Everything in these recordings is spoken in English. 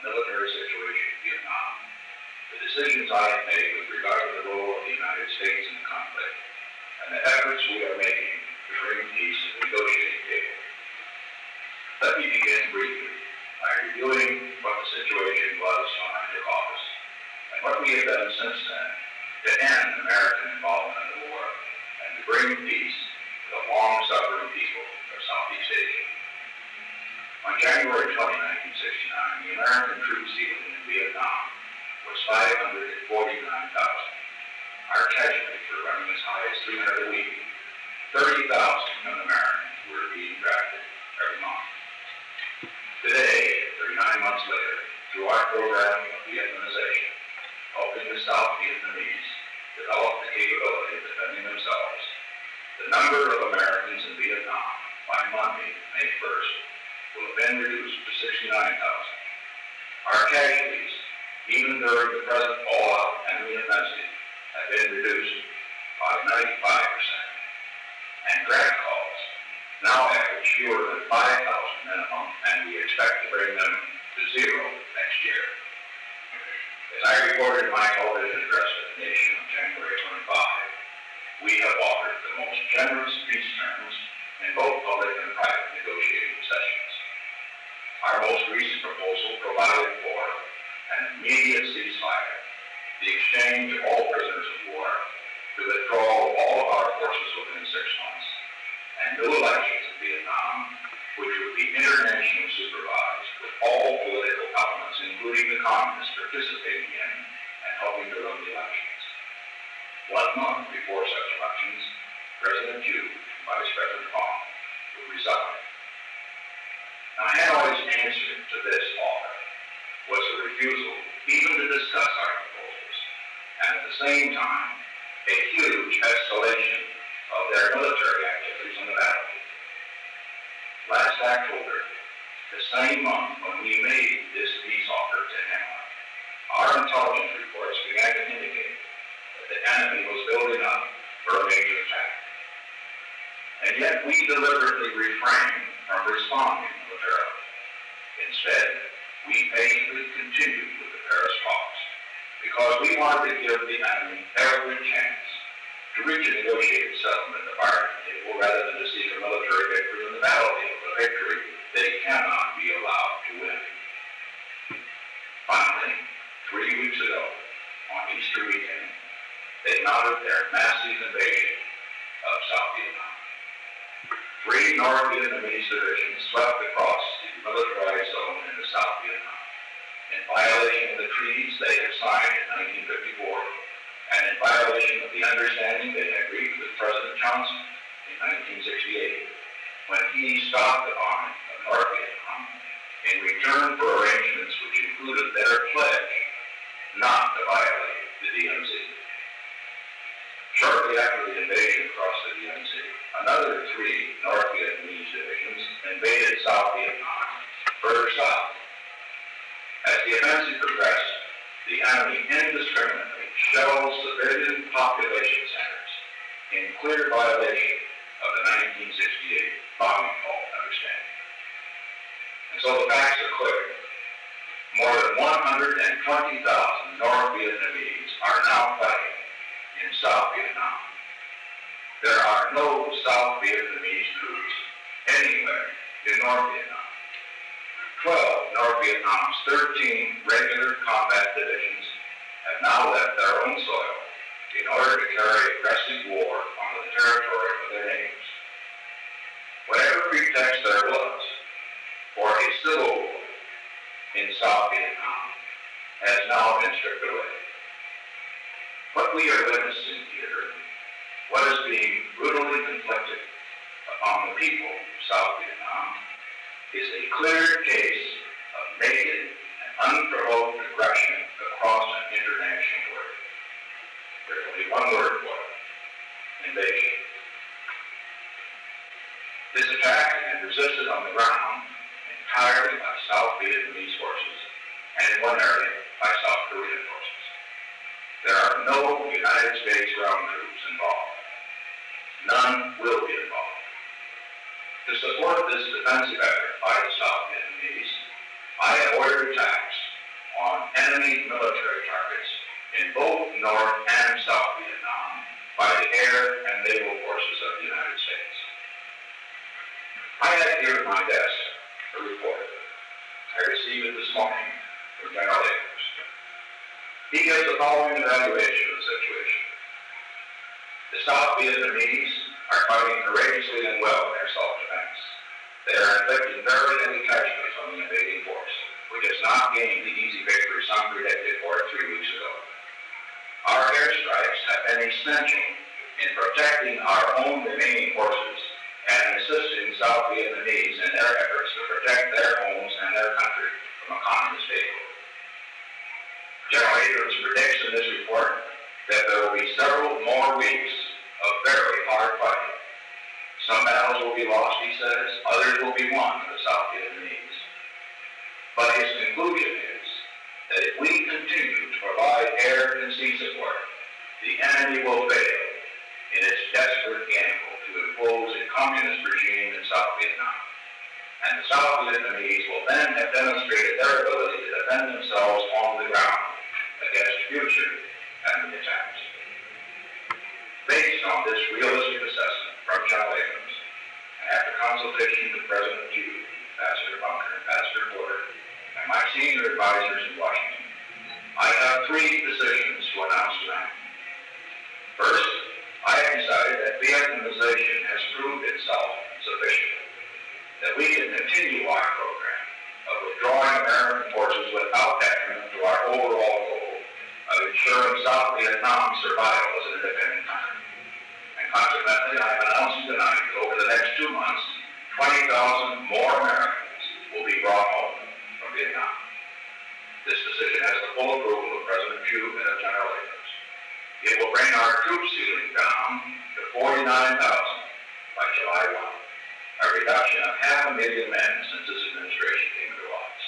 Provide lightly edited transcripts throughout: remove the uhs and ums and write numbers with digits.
military situation in Vietnam, the decisions I have made with regard to the role of the United States in the conflict, and the efforts we are making to bring peace to the negotiating table. Let me begin briefly by reviewing what the situation was when I took office, and what we have done since then to end American involvement in the war and to bring peace to the long-suffering people of Southeast Asia. On January 20, 1969, the American troop ceiling in Vietnam was 549,000. Our casualties were running as high as 300 a week. 30,000 young Americans were being drafted every month. Today, 39 months later, through our program of Vietnamization, helping the South Vietnamese develop the capability of defending themselves, the number of Americans in Vietnam by Monday, May 1st, will have been reduced to 69,000. Our casualties, even during the present all-out enemy offensive, have been reduced by 95%. And draft calls now average fewer than 5,000 minimum, and we expect to bring them to zero next year. As I reported in my television address to the nation on January 25, we have offered the most generous peace terms in both public and private negotiating sessions. Our most recent proposal provided for an immediate ceasefire, the exchange of all prisoners of war, the withdrawal of all of our forces within 6 months, and new elections in Vietnam, which would be internationally supervised with all political elements, including the communists, participating in and helping to run the elections. 1 month before such elections, President Thieu and Vice President Hong would resign. Now, Hanoi's answer to this offer was a refusal even to discuss our proposals, and at the same time, a huge escalation of their military activities on the battlefield. Last October, the same month when we made this peace offer to Hanoi, our intelligence reports began to indicate that the enemy was building up for a major attack. And yet we deliberately refrained from responding militarily. Instead, we patiently continued with the Paris talks because we wanted to give the enemy every chance to reach a negotiated settlement at the bargaining table rather than to seek a military victory on the battlefield, a victory they cannot be allowed to win. Finally, 3 weeks ago, on Easter weekend, they mounted their massive invasion of South Vietnam. 3 North Vietnamese divisions swept across the demilitarized zone into South Vietnam in violation of the treaties they had signed in 1954 and in violation of the understanding they had reached with President Johnson in 1968 when he stopped the bombing of North Vietnam in return for arrangements which included their pledge not to violate the DMZ. Shortly after the invasion across the DMZ, another 3 North Vietnamese divisions invaded South Vietnam further south. As the offensive progressed, the enemy indiscriminately shelled civilian population centers in clear violation of the 1968 bombing halt understanding. And so the facts are clear. More than 120,000 North Vietnamese are now fighting in South Vietnam. There are no South Vietnamese troops anywhere in North Vietnam. 12 North Vietnam's 13 regular combat divisions have now left their own soil in order to carry aggressive war on the territory of their neighbors. Whatever pretext there was for a civil war in South Vietnam has now been stripped away. What we are witnessing here, what is being brutally inflicted upon the people of South Vietnam, is a clear case of naked and unprovoked aggression across an international border. There's only one word for it: invasion. This attack has been resisted on the ground entirely by South Vietnamese forces, and in one area by South Korean forces. There are no United States ground troops involved. None will be involved. To support this defensive effort by the South Vietnamese, I have ordered attacks on enemy military targets in both North and South Vietnam by the air and naval forces of the United States. I have here at my desk a report. I received it this morning from General Akers. He gives the following evaluation of the situation. The South Vietnamese are fighting courageously and well in their self-defense. They are inflicting very heavy casualties on the invading force, which has not gained the easy victory some predicted for it 3 weeks ago. Our airstrikes have been essential in protecting our own remaining forces and assisting South Vietnamese in their efforts to protect their homes and their country from a communist takeover. General Abrams predicts in this report that there will be several more weeks of very hard fighting. Some battles will be lost, he says, others will be won for the South Vietnamese. But his conclusion is that if we continue to provide air and sea support, the enemy will fail in its desperate gamble to impose a communist regime in South Vietnam. And the South Vietnamese will then have demonstrated their ability to defend themselves on the ground against future enemy attacks. Based on this realistic assessment from General Abrams, and after consultation with President Pugh, Ambassador Bunker, Ambassador Porter, and my senior advisors in Washington, I have 3 decisions to announce tonight. First, I have decided that Vietnamization has proved itself sufficient, that we can continue our program of withdrawing American forces without detriment to our overall goal of ensuring South Vietnam's survival as an independent country. And consequently, I am announcing tonight that over the next 2 months, 20,000 more Americans will be brought home from Vietnam. This decision has the full approval of President Pugh and of General Akers. It will bring our troop ceiling down to 49,000 by July 1, a reduction of 500,000 men since this administration came into office.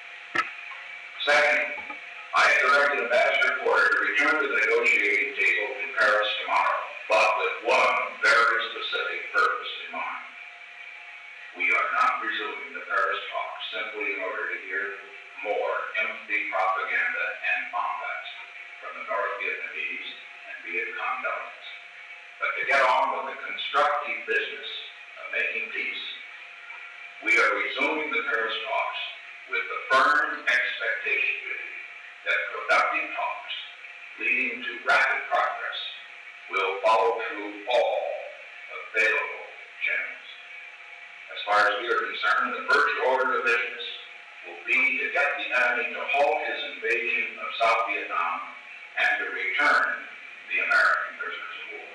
Second, I have directed Ambassador Porter to return to the negotiating table in Paris tomorrow, but with one very specific purpose in mind. We are not resuming the Paris talks simply in order to hear more empty propaganda and bombast from the North Vietnamese and Viet Cong delegates, but to get on with the constructive business of making peace. We are resuming the Paris talks with the firm expectation that productive talks leading to rapid progress will follow through all available channels. As far as we are concerned, the first order of business will be to get the enemy to halt his invasion of South Vietnam and to return the American prisoners of war.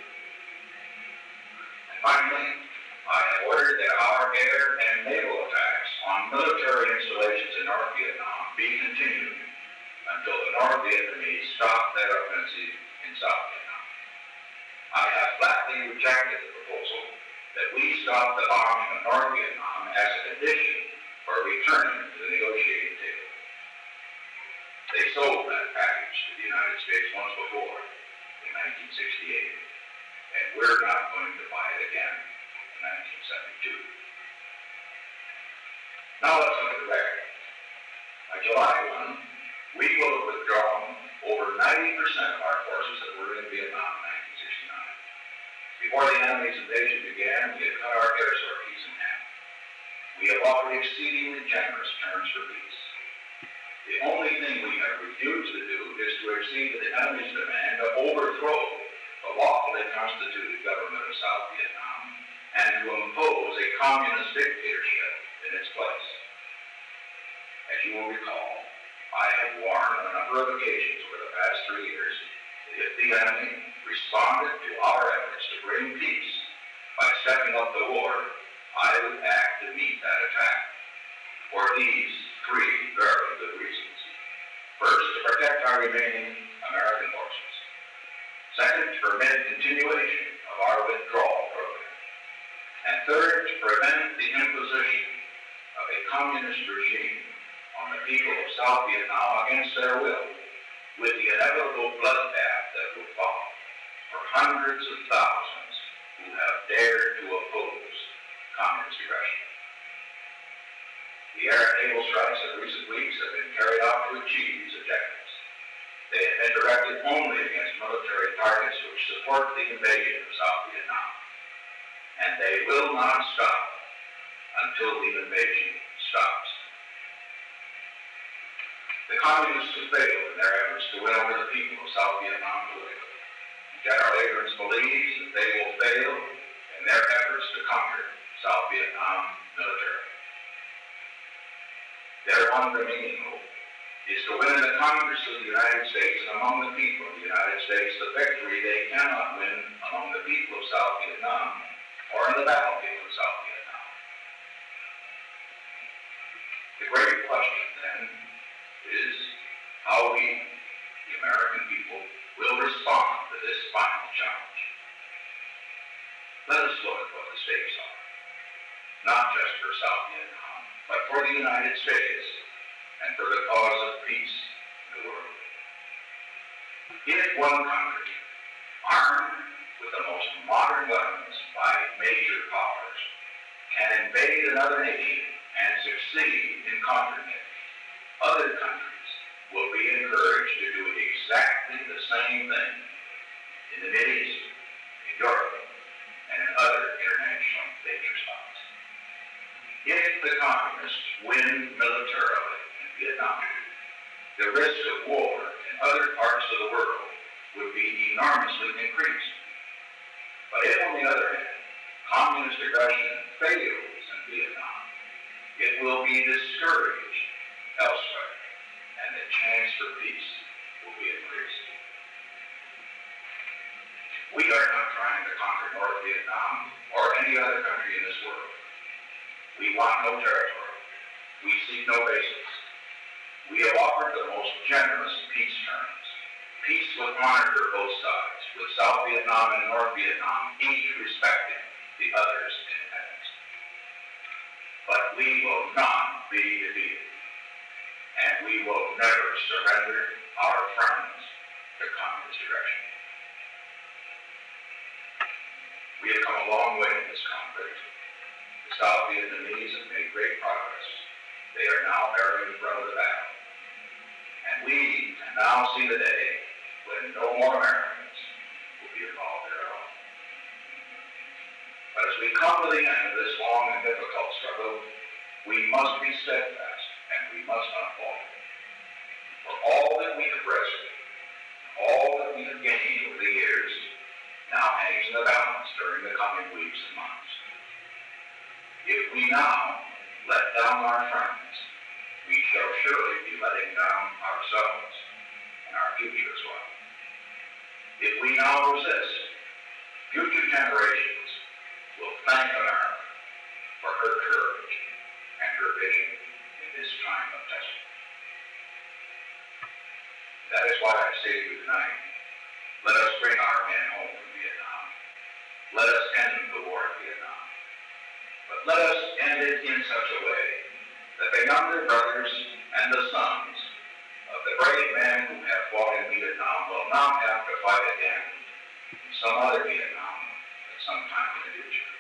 And finally, I have ordered that our air and naval attacks on military installations in North Vietnam be continued until the North Vietnamese stop their offensive in South Vietnam. I have flatly rejected the proposal that we stop the bombing of North Vietnam as a condition for returning to the negotiating table. They sold that package to the United States once before, in 1968, and we're not going to buy it again in 1972. Now let's look at the record. By July 1, we will have withdrawn over 90% of our forces that were in Vietnam in 1969. Before the enemy's invasion began, we had cut our air sorties in half. We have offered exceedingly generous terms for peace. The only thing we have refused to do is to accede to the enemy's demand to overthrow the lawfully constituted government of South Vietnam and to impose a communist dictatorship in its place. As you will recall, I have warned on a number of occasions over the past 3 years that if the enemy responded to our efforts to bring peace by stepping up the war, I would act to meet that attack for these 3 very good reasons. First, to protect our remaining American forces. Second, to permit continuation of our withdrawal program. And third, to prevent the imposition of a communist regime on the people of South Vietnam against their will, with the inevitable bloodbath that will follow for hundreds of thousands who have dared to oppose communist aggression. The The air and naval strikes of recent weeks have been carried out to achieve these objectives. They have been directed only against military targets which support the invasion of South Vietnam. And they will not stop until the invasion stops. The communists have failed in their efforts to win over the people of South Vietnam politically. General Abrams believes that they will fail in their efforts to conquer South Vietnam militarily. Their one remaining hope is to win in the Congress of the United States and among the people of the United States the victory they cannot win among the people of South Vietnam or in the battlefield of South Vietnam. The great question then is how we, the American people, will respond to this final challenge. Let us look at what the stakes are, not just for South Vietnam, but for the United States and for the cause of peace in the world. If one country, armed with the most modern weapons by major powers, can invade another nation and succeed in conquering it, other countries will be encouraged to do exactly the same thing in the Mideast, in Europe, and in other international danger spots. If the communists win militarily in Vietnam, the risk of war in other parts of the world would be enormously increased. But if, on the other hand, communist aggression fails in Vietnam, it will be discouraged elsewhere, and the chance for peace will be increased. We are not trying to conquer North Vietnam or any other country in this world. We want no territory. We seek no bases. We have offered the most generous peace terms. Peace with honor for both sides, with South Vietnam and North Vietnam, each respecting the other's independence. But we will not be defeated, and we will never surrender our friends to communist aggression. We have come a long way in this conflict. The South Vietnamese have made great progress. They are now bearing the brunt of the battle. And we can now see the day when no more Americans will be involved at all. But as we come to the end of this long and difficult struggle, we must be steadfast and we must not falter. For all that we have risked, all that we have gained over the years, now hangs in the balance during the coming weeks and months. If we now let down our friends, we shall surely be letting down ourselves and our future as well. If we now resist, future generations will thank America for her courage and her vision in this time of testing. That is why I say to you tonight, let us bring our men home from Vietnam. Let us end the war in Vietnam. But let us end it in such a way that the younger brothers and the sons of the brave men who have fought in Vietnam will not have to fight again in some other Vietnam at some time in the future.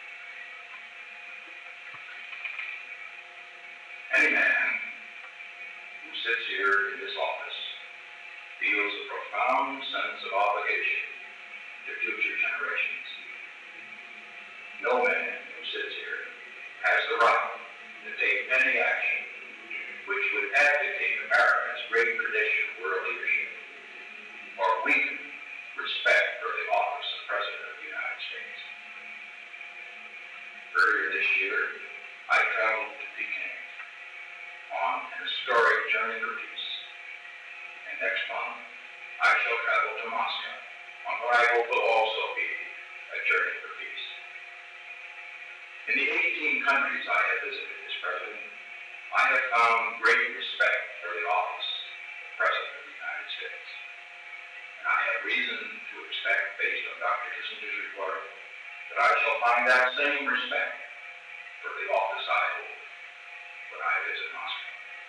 Any man who sits here in this office feels a profound sense of obligation to future generations. No man who sits here has the right to take any action which would abdicate America's great tradition of world leadership or weaken respect for the office of President of the United States. Earlier this year, I traveled to Peking on an historic journey for peace. And next month, I shall travel to Moscow on what I hope will also be a journey for peace. In the 18 countries I have visited as President, I have found great respect for the office of President of the United States. And I have reason to expect, based on Dr. Kissinger's report, that I shall find that same respect for the office I hold when I visit Moscow.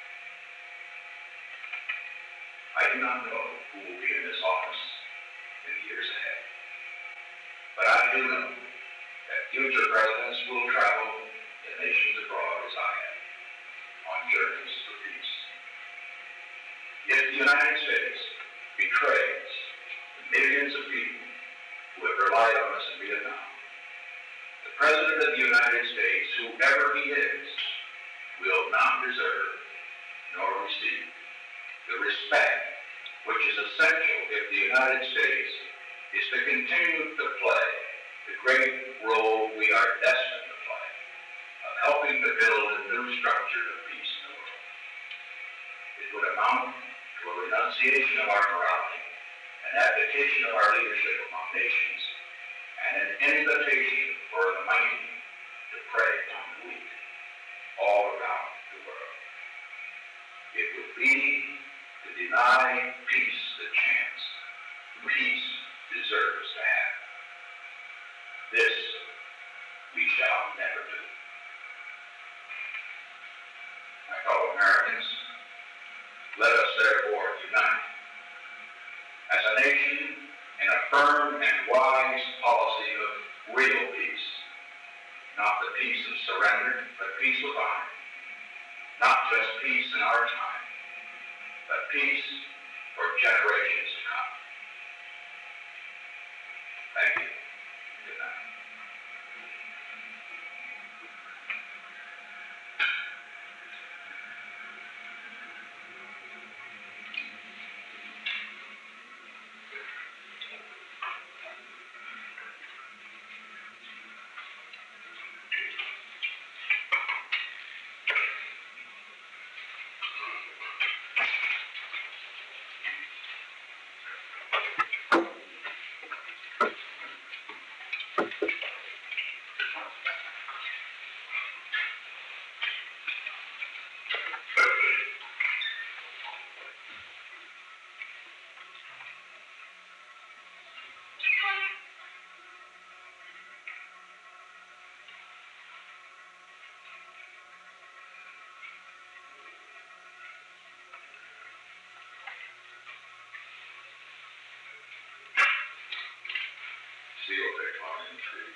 I do not know who will be in this office in the years ahead. But I do know that future presidents will travel to nations abroad as I have, on journeys for peace. If the United States betrays the millions of people who have relied on us in Vietnam, the President of the United States, whoever he is, will not deserve nor receive the respect which is essential if the United States is to continue to play the great role we are destined to play of helping to build a new structure of peace in the world. It would amount to a renunciation of our morality, an abdication of our leadership among nations, and an invitation for the mighty to prey on the weak all around the world. It would be to deny peace the chance peace deserves to have. This we shall never do. My fellow Americans, let us therefore unite as a nation in a firm and wise policy of real peace, not the peace of surrender, but peace with honor. Not just peace in our time, but peace for generations to come. Thank you. Good night. Seal decline tree.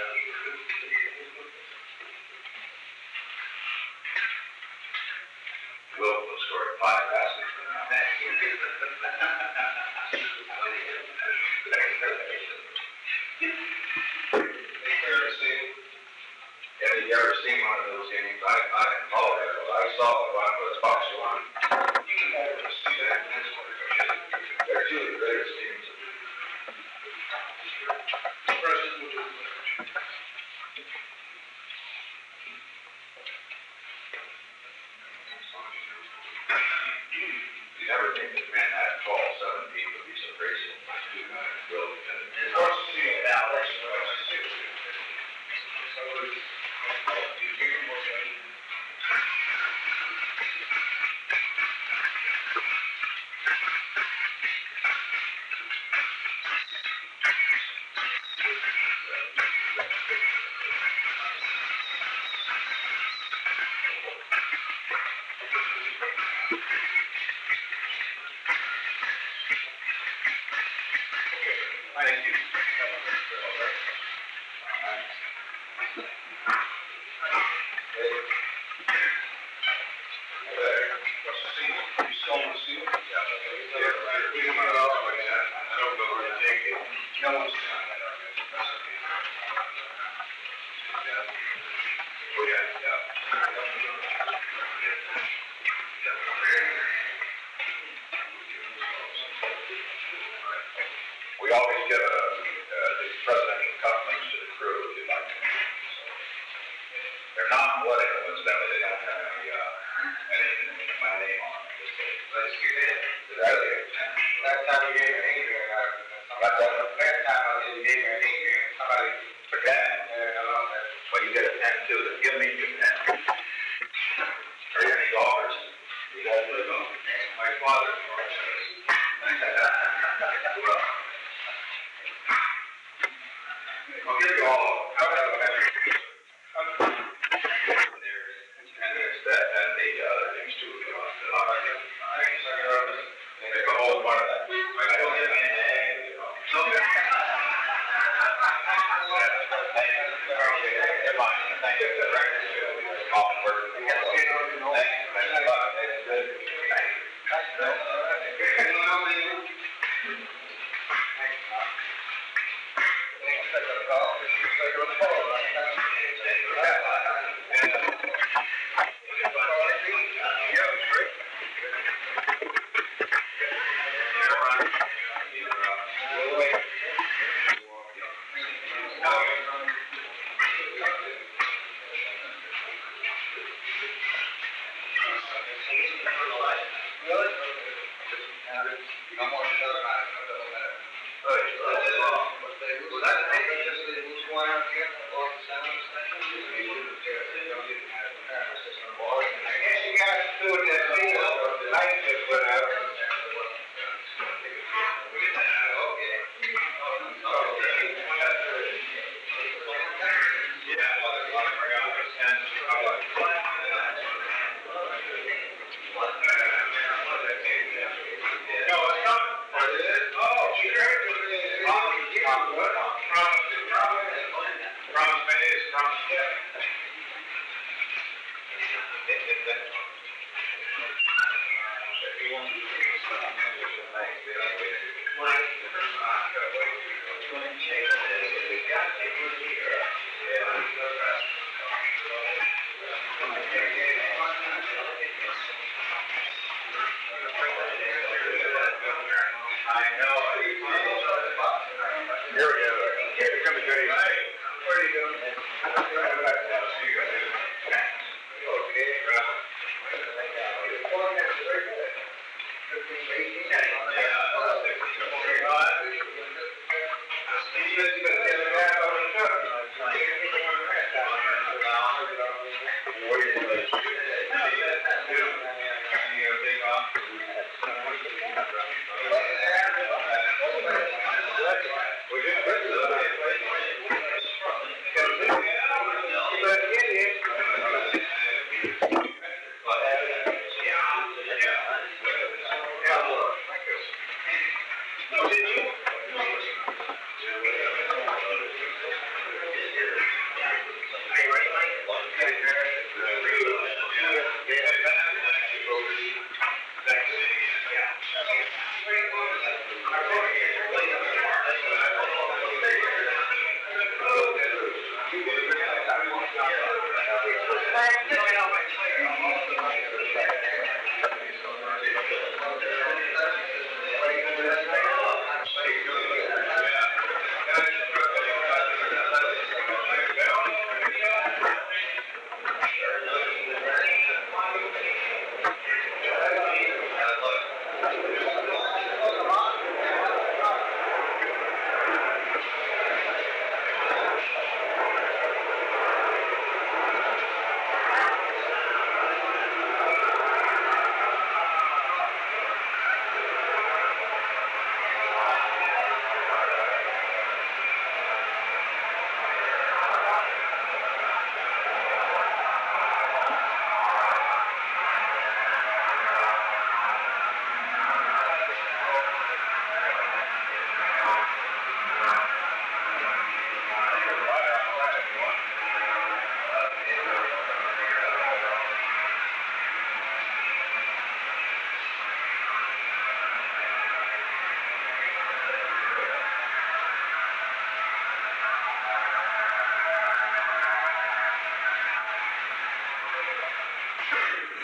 Will scored 5 passes for now. Have you ever seen one of those games? I apologize. I saw the one with Fox One. You can never see that in this one. They're two of the greatest teams. You never think that man that tall, 7 feet, would be so graceful. Will, it's hard to see it now. It's hard to see it. Thank you. We always give the presidential compliments to the crew if you'd like to. They're non-political, incidentally. They don't have anything with my name on it. Let's get in. Last time you gave an Adrian, last time I did, you gave me an Adrian. Somebody forgot. Well, you get a pen too. Then give me your pen. Are there any golfers? You guys play golf? My father. I'll give you all. I'll have a pen. And there's that, and the other things too. Make a whole part of that. I don't get anything. Thank you.